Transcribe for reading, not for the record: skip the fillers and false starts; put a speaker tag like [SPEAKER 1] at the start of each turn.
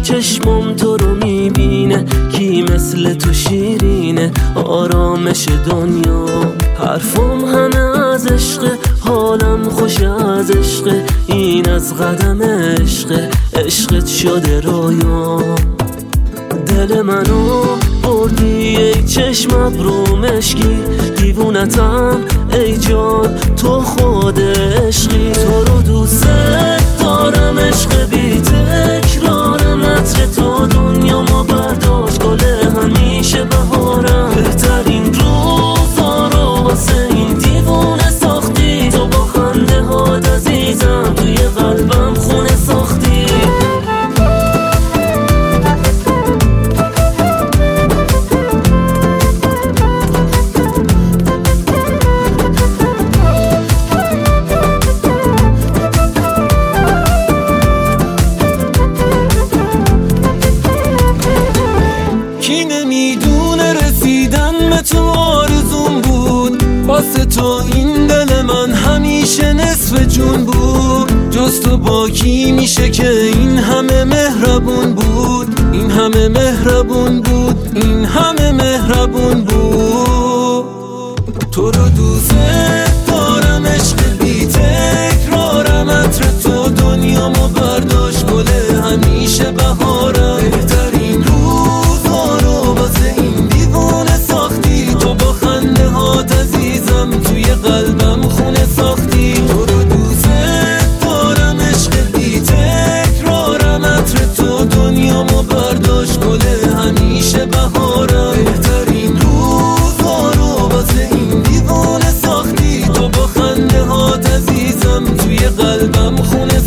[SPEAKER 1] چشمم تو رو میبینه، کی مثل تو شیرینه آرامش دنیا. حرفم همه از عشق، حالم خوش از عشق، این از قدم عشق، عشقت شده رویا. دل منو بردی ای چشم ابرو مشکی، دیوونتم ای جان تو خود عشقی. تو رو دوست دارم عشق بی تکرارم، عطر تو دنیامو برداشت، گل همیشه بهارم. بهترین روزا رو واسه این دیوونه ساختی، تو با خنده هات عزیزم توی قلبم خونه ساختی.
[SPEAKER 2] کی نمیدونه رسیدن به تو آرزون بود، واسه تو این دل من همیشه نصف جون بود. جز تو با کی میشه که این همه مهربون بود، این همه مهربون بود، این همه مهربون بود. تو رو دوست دارم عشق بی تکرارم، عطر تو دنیامو برداشت، گل همیشه بهارم. بهترین روزا رو واسه این دیوونه ساختی، تو با خنده هات عزیزم توی قلبم خونه ساختی. تو رو دوست دارم عشق بی تکرارم، عطر تو دنیامو برداشت، گل همیشه بهارم. بهترین روزا رو واسه این دیوونه ساختی، تو با خنده هات عزیزم توی قلبم خونه